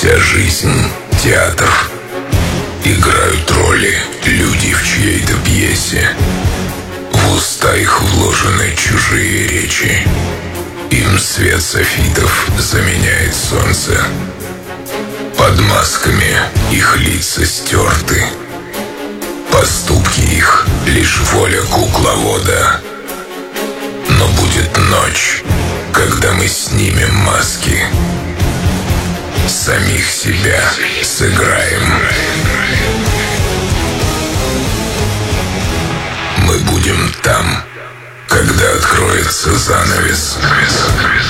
Вся жизнь — театр. Играют роли люди в чьей-то пьесе. В уста их вложены чужие речи. Им свет софитов заменяет солнце. Под масками их лица стерты. Поступки их — лишь воля кукловода. Но будет ночь, когда мы снимем маски. Самих себя сыграем. Мы будем там, когда откроется занавес.